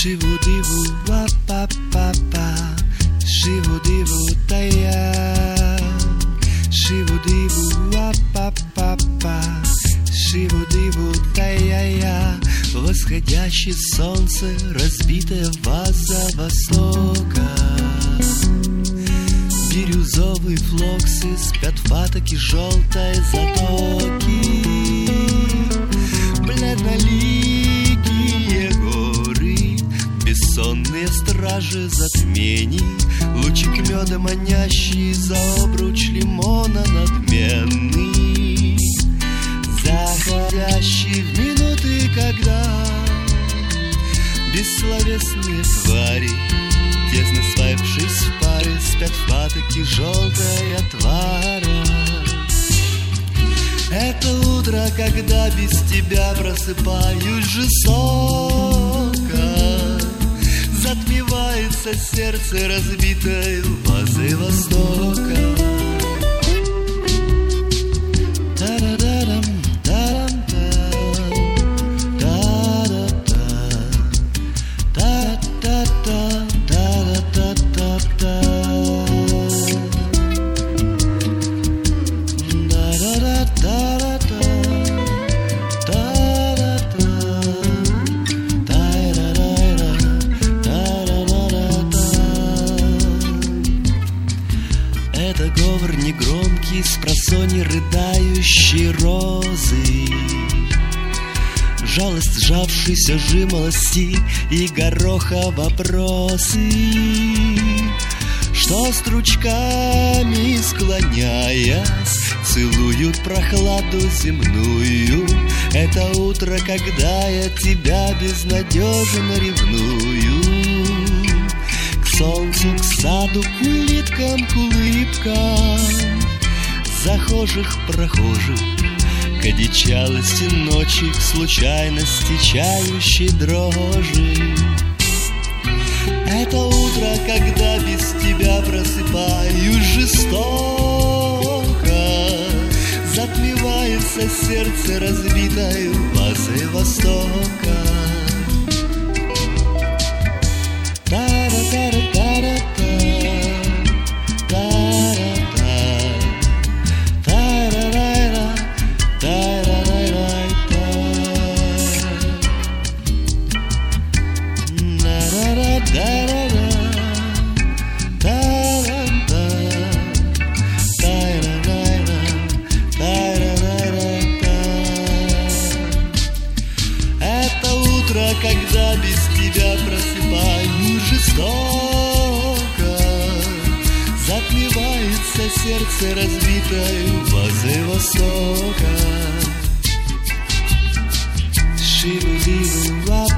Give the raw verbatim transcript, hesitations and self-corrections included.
Шиву-диву, ва-па-па-па, шиву-диву, тая. Шиву-диву, ва-па-па-па, шиву-диву, тая-я. Восходящее солнце, разбитая ваза востока. Бирюзовые флоксы, спят фатоки желтой затоки. Бледноликие горы, бессонные стражи затмений, лучик меда манящий за обруч лимона надменный, заходящий в минуты, когда бессловесные твари, тесно сваившись в пары, спят в патоке желтой отвара. Это утро, когда без тебя просыпаюсь жестоко, затмевается сердце разбитой вазой востока. Это говор негромкий, спросонья рыдающей розы, жалость сжавшейся жимолости и гороха вопросы, что стручками склоняясь целуют прохладу земную. Это утро, когда я тебя безнадежно ревную. К солнцу, к саду, к улиткам, к улыбкам захожих, прохожих, к одичалости ночи, к случайности чающей дрожи. Это утро, когда без тебя просыпаюсь жестоко, затмевается сердце разбитой вазой востока. Когда без тебя просыпаюсь жестоко, затмевается сердце разбитой вазой востока. Шиву-диву,